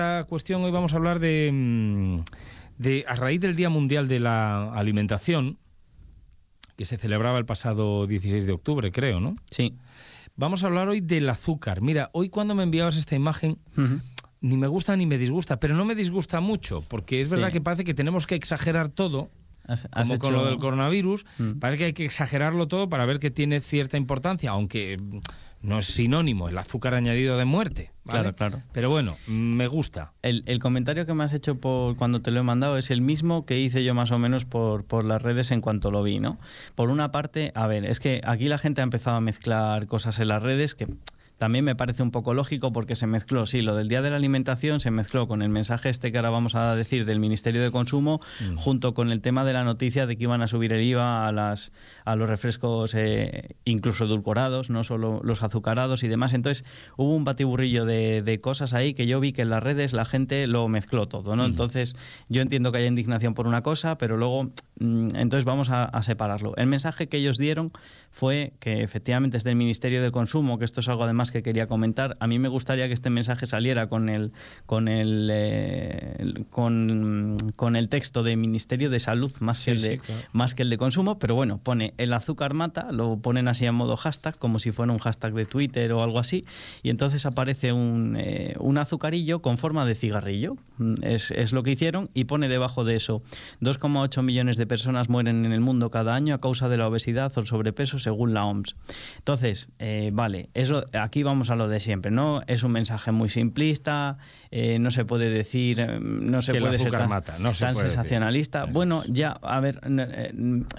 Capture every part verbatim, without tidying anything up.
Esta cuestión hoy vamos a hablar de, de, a raíz del Día Mundial de la Alimentación, que se celebraba el pasado dieciséis de octubre, creo, ¿no? Sí. Vamos a hablar hoy del azúcar. Mira, hoy cuando me enviabas esta imagen, uh-huh. ni me gusta ni me disgusta, pero no me disgusta mucho, porque es verdad sí. que parece que tenemos que exagerar todo, has, has como hecho... con lo del coronavirus, uh-huh. parece que hay que exagerarlo todo para ver que tiene cierta importancia, aunque no es sinónimo el azúcar añadido de muerte, ¿vale? Claro, claro. Pero bueno, me gusta. El, el comentario que me has hecho por cuando te lo he mandado es el mismo que hice yo más o menos por, por las redes en cuanto lo vi, ¿no? Por una parte, a ver, es que aquí la gente ha empezado a mezclar cosas en las redes que también me parece un poco lógico porque se mezcló, sí, lo del Día de la Alimentación se mezcló con el mensaje este que ahora vamos a decir del Ministerio de Consumo, mm. junto con el tema de la noticia de que iban a subir el I V A a, las, a los refrescos eh, incluso edulcorados, no solo los azucarados y demás. Entonces hubo un batiburrillo de, de cosas ahí que yo vi que en las redes la gente lo mezcló todo, ¿no? Mm. Entonces yo entiendo que haya indignación por una cosa, pero luego, mm, entonces vamos a, a separarlo. El mensaje que ellos dieron fue que efectivamente es del Ministerio de Consumo, que esto es algo además que quería comentar. A mí me gustaría que este mensaje saliera con el con el eh, con, con el texto de Ministerio de Salud más sí, que el de sí, claro. más que el de Consumo, pero bueno, pone el azúcar mata, lo ponen así a modo hashtag, como si fuera un hashtag de Twitter o algo así, y entonces aparece un, eh, un azucarillo con forma de cigarrillo. Es, es lo que hicieron, y pone debajo de eso: dos coma ocho millones de personas mueren en el mundo cada año a causa de la obesidad o el sobrepeso según la O M S. Entonces, eh, vale, eso aquí vamos a lo de siempre, ¿no? Es un mensaje muy simplista, eh, no se puede decir, no se que puede el azúcar ser tan, mata, no se tan puede sensacionalista. Decir. Bueno, ya, a ver, eh,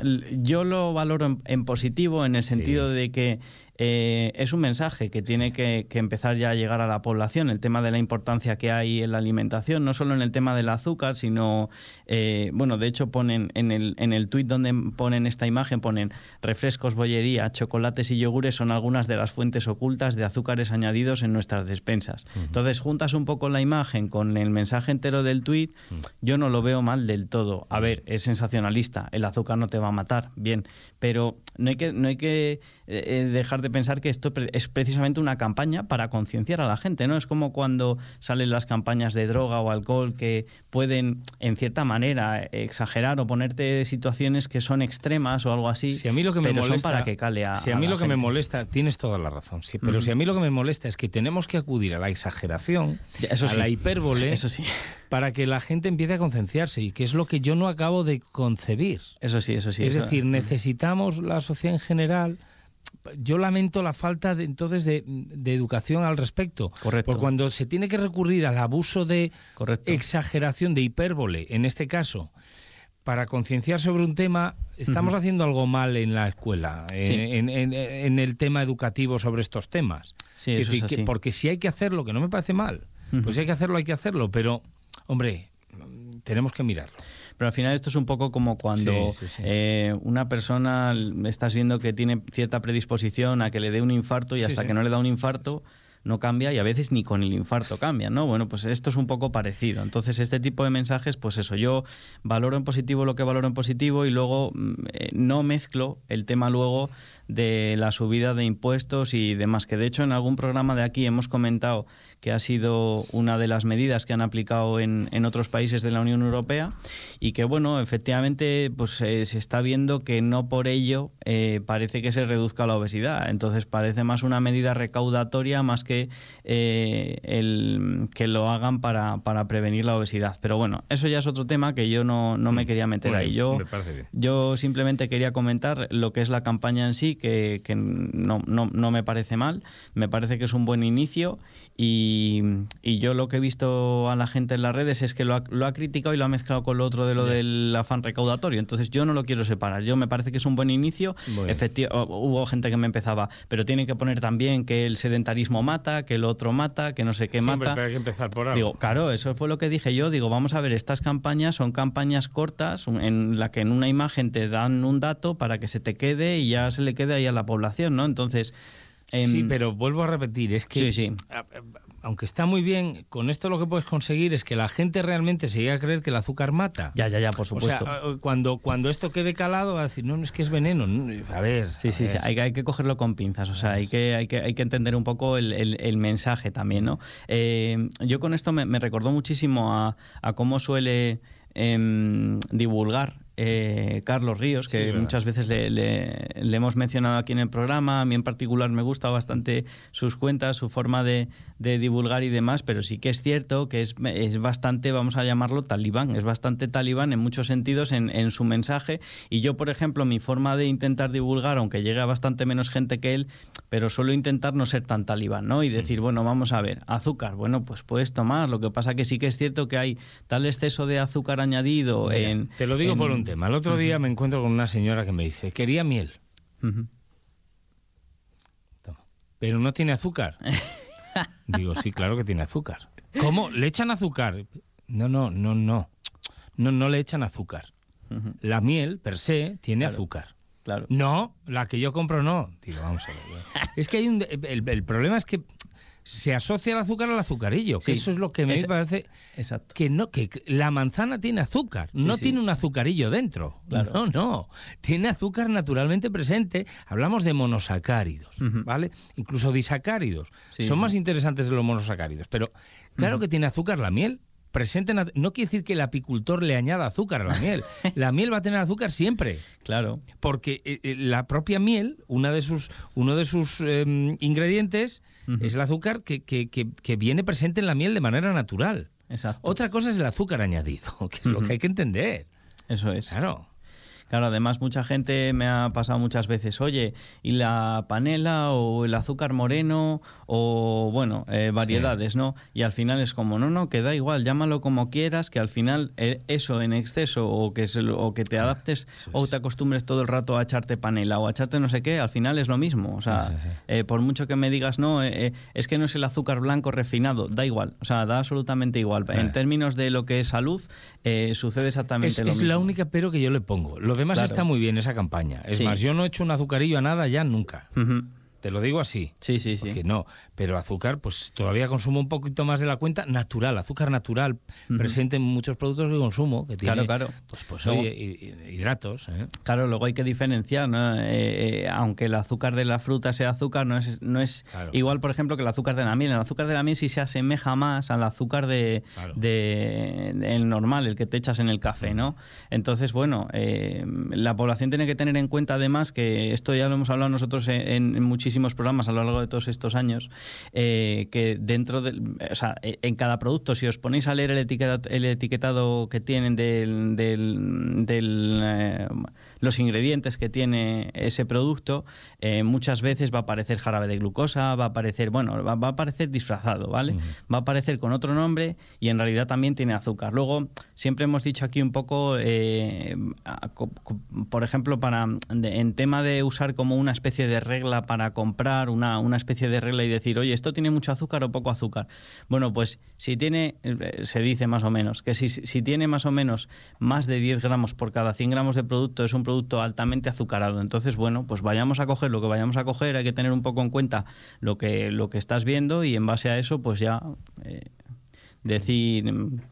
yo lo valoro en, en positivo en el sentido sí. de que Eh, es un mensaje que tiene sí. que, que empezar ya a llegar a la población, el tema de la importancia que hay en la alimentación, no solo en el tema del azúcar, sino, eh, bueno, de hecho ponen en el, en el tuit donde ponen esta imagen, ponen refrescos, bollería, chocolates y yogures son algunas de las fuentes ocultas de azúcares añadidos en nuestras despensas. Uh-huh. Entonces juntas un poco la imagen con el mensaje entero del tuit, uh-huh. yo no lo veo mal del todo. A ver, es sensacionalista, el azúcar no te va a matar, bien, pero no hay que, no hay que eh, dejar de pensar que esto es precisamente una campaña para concienciar a la gente, ¿no? Es como cuando salen las campañas de droga o alcohol que pueden, en cierta manera, exagerar o ponerte situaciones que son extremas o algo así, si a mí lo que me pero molesta, son para que cale a Si a mí a lo que gente. me molesta, tienes toda la razón, sí, pero uh-huh. si a mí lo que me molesta es que tenemos que acudir a la exageración, eso a sí. la hipérbole, eso sí. para que la gente empiece a concienciarse, y que es lo que yo no acabo de concebir. Eso sí, eso sí. Es eso. decir, necesitamos la sociedad en general. Yo lamento la falta de, entonces de, de educación al respecto. Correcto. Porque cuando se tiene que recurrir al abuso de Correcto. exageración, de hipérbole, en este caso, para concienciar sobre un tema, estamos uh-huh. haciendo algo mal en la escuela, sí. en, en, en el tema educativo sobre estos temas. Sí, es eso decir, es así. que, porque si hay que hacerlo, que no me parece mal, uh-huh. pues si hay que hacerlo, hay que hacerlo, pero, hombre, tenemos que mirarlo. Pero al final esto es un poco como cuando sí, sí, sí. Eh, una persona estás viendo que tiene cierta predisposición a que le dé un infarto y sí, hasta sí. que no le da un infarto no cambia, y a veces ni con el infarto cambia, ¿no? Bueno, pues esto es un poco parecido. Entonces este tipo de mensajes, pues eso, yo valoro en positivo lo que valoro en positivo, y luego eh, no mezclo el tema luego de la subida de impuestos y demás, que de hecho en algún programa de aquí hemos comentado que ha sido una de las medidas que han aplicado en, en otros países de la Unión Europea, y que bueno, efectivamente pues eh, se está viendo que no por ello eh, parece que se reduzca la obesidad. Entonces parece más una medida recaudatoria más que eh, el que lo hagan para, para prevenir la obesidad. Pero bueno, eso ya es otro tema que yo no, no me quería meter bueno, ahí. Yo, me parece bien. yo simplemente quería comentar lo que es la campaña en sí, que, que no, no, no me parece mal, me parece que es un buen inicio. Y, y yo lo que he visto a la gente en las redes es que lo ha, lo ha criticado y lo ha mezclado con lo otro de lo yeah. del afán recaudatorio. Entonces yo no lo quiero separar. Yo me parece que es un buen inicio. Efecti- hubo gente que me empezaba, pero tienen que poner también que el sedentarismo mata, que el otro mata, que no sé qué sí, mata. Pero hay que empezar por algo. Digo, claro, eso fue lo que dije yo. Digo, vamos a ver, estas campañas son campañas cortas en la que en una imagen te dan un dato para que se te quede y ya se le quede ahí a la población, ¿no? Entonces, Sí, pero vuelvo a repetir, es que, sí, sí. aunque está muy bien, con esto lo que puedes conseguir es que la gente realmente se llegue a creer que el azúcar mata. Ya, ya, ya, por supuesto. O sea, cuando, cuando esto quede calado, va a decir, no, no es que es veneno. A ver. Sí, a sí, ver. sí, hay, hay que cogerlo con pinzas, o sea, hay que, hay que, hay que entender un poco el, el, el mensaje también, ¿no? Eh, yo con esto me, me recordó muchísimo a, a cómo suele eh, divulgar Eh, Carlos Ríos, que sí, muchas veces le, le, le hemos mencionado aquí en el programa. A mí en particular me gusta bastante sus cuentas, su forma de, de divulgar y demás, pero sí que es cierto que es, es bastante, vamos a llamarlo talibán, es bastante talibán en muchos sentidos en, en su mensaje. Y yo, por ejemplo, mi forma de intentar divulgar, aunque llegue a bastante menos gente que él, pero suelo intentar no ser tan talibán, ¿no? Y decir, bueno, vamos a ver, azúcar, bueno, pues puedes tomar, lo que pasa que sí que es cierto que hay tal exceso de azúcar añadido. Mira, en... Te lo digo en, por un tema. El otro día me encuentro con una señora que me dice, quería miel. Uh-huh. Toma. Pero no tiene azúcar. Digo, sí, claro que tiene azúcar. ¿Cómo? ¿Le echan azúcar? No, no, no, no. No, no le echan azúcar. Uh-huh. La miel, per se, tiene claro, azúcar. Claro. No, la que yo compro no. Digo, vamos a ver. Es que hay un... El, el problema es que se asocia el azúcar al azucarillo, que sí, eso es lo que me es, parece exacto. que no, que la manzana tiene azúcar, sí, no sí. tiene un azucarillo dentro, claro. no, no, tiene azúcar naturalmente presente. Hablamos de monosacáridos, uh-huh. ¿vale? Incluso disacáridos, sí, son sí. más interesantes de los monosacáridos, pero claro uh-huh. que tiene azúcar la miel. Presente, no quiere decir que el apicultor le añada azúcar a la miel. La miel va a tener azúcar siempre. Claro. Porque eh, la propia miel, una de sus, uno de sus eh, ingredientes uh-huh. es el azúcar que, que, que, que viene presente en la miel de manera natural. Exacto. Otra cosa es el azúcar añadido, que es uh-huh. lo que hay que entender. Eso es. Claro. Claro, además mucha gente me ha pasado muchas veces, oye, ¿y la panela o el azúcar moreno o, bueno, eh, variedades, sí. ¿no? Y al final es como, no, no, que da igual, llámalo como quieras, que al final eh, eso en exceso o que, se, o que te adaptes sí, sí. o te acostumbres todo el rato a echarte panela o a echarte no sé qué, al final es lo mismo. O sea, sí, sí, sí. Eh, por mucho que me digas, no, eh, es que no es el azúcar blanco refinado, da igual, o sea, da absolutamente igual. Eh. En términos de lo que es salud, eh, sucede exactamente es, lo es mismo. Es la única pero que yo le pongo. Lo demás claro. está muy bien esa campaña. Es sí. más, yo no he hecho un azucarillo a nada ya nunca. Uh-huh. Te lo digo así. Sí, sí, sí. Porque no, pero azúcar, pues todavía consumo un poquito más de la cuenta natural, azúcar natural, uh-huh. presente en muchos productos que consumo, que tiene, claro, claro. pues, pues luego, oye, hidratos. ¿eh? Claro, luego hay que diferenciar, ¿no? Eh, eh, aunque el azúcar de la fruta sea azúcar, no es, no es claro. igual, por ejemplo, que el azúcar de la miel. El azúcar de la miel sí se asemeja más al azúcar de, claro. de, de el normal, el que te echas en el café, ¿no? Entonces, bueno, eh, la población tiene que tener en cuenta además que esto ya lo hemos hablado nosotros en, en muchísimos programas a lo largo de todos estos años, eh, que dentro de, o sea, en cada producto, si os ponéis a leer el etiquetado, el etiquetado que tienen del, del, del eh, los ingredientes que tiene ese producto, eh, muchas veces va a aparecer jarabe de glucosa, va a aparecer, bueno, va, va a aparecer disfrazado, ¿vale? Uh-huh. Va a aparecer con otro nombre y en realidad también tiene azúcar. Luego, siempre hemos dicho aquí un poco, eh, por ejemplo, para de, en tema de usar como una especie de regla para comprar una, una especie de regla y decir, oye, ¿esto tiene mucho azúcar o poco azúcar? Bueno, pues si tiene, se dice más o menos, que si, si tiene más o menos más de diez gramos por cada cien gramos de producto, es un producto altamente azucarado. Entonces, bueno, pues vayamos a coger lo que vayamos a coger, hay que tener un poco en cuenta lo que, lo que estás viendo y en base a eso, pues ya eh, decir...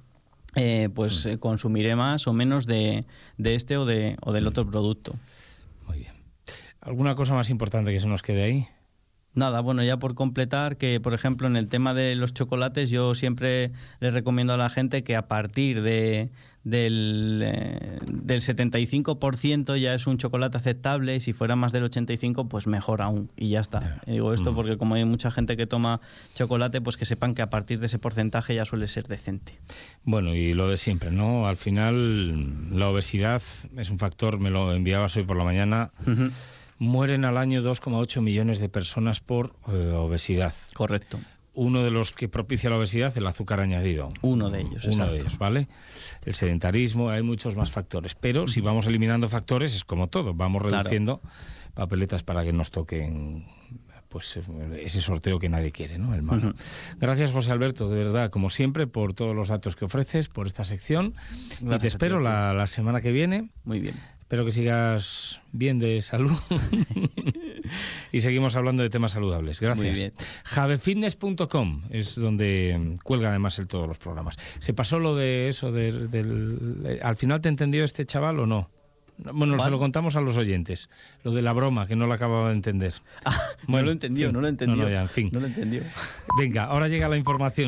Eh, pues eh, consumiré más o menos de, de este o, de, o del otro producto. Muy bien. ¿Alguna cosa más importante que se nos quede ahí? Nada, bueno, ya por completar, que por ejemplo en el tema de los chocolates yo siempre les recomiendo a la gente que a partir de del, eh, del setenta y cinco por ciento ya es un chocolate aceptable y si fuera más del ochenta y cinco por ciento pues mejor aún y ya está. Yeah. Digo esto mm. porque como hay mucha gente que toma chocolate, pues que sepan que a partir de ese porcentaje ya suele ser decente. Bueno, y lo de siempre, ¿no? Al final la obesidad es un factor, me lo enviabas hoy por la mañana. Uh-huh. Mueren al año dos coma ocho millones de personas por eh, obesidad. Correcto. Uno de los que propicia la obesidad, el azúcar añadido. Uno de ellos, Uno exacto. de ellos, ¿vale? El sedentarismo, hay muchos más factores. Pero si vamos eliminando factores, es como todo. Vamos reduciendo claro. papeletas para que nos toquen pues ese sorteo que nadie quiere, ¿no? El malo. Uh-huh. Gracias, José Alberto, de verdad, como siempre, por todos los datos que ofreces, por esta sección. Gracias, y te espero ti, la, la semana que viene. Muy bien. Espero que sigas bien de salud. y seguimos hablando de temas saludables. Gracias. Muy bien. javefitness punto com es donde cuelga además el todos los programas. ¿Se pasó lo de eso? De, del, ¿Al final te entendió este chaval o no? Bueno, ¿vale? Se lo contamos a los oyentes. Lo de la broma, que no lo acababa de entender. Ah, bueno, no lo entendió, no lo entendió. No, no, ya, en fin. No lo entendió. Venga, ahora llega la información.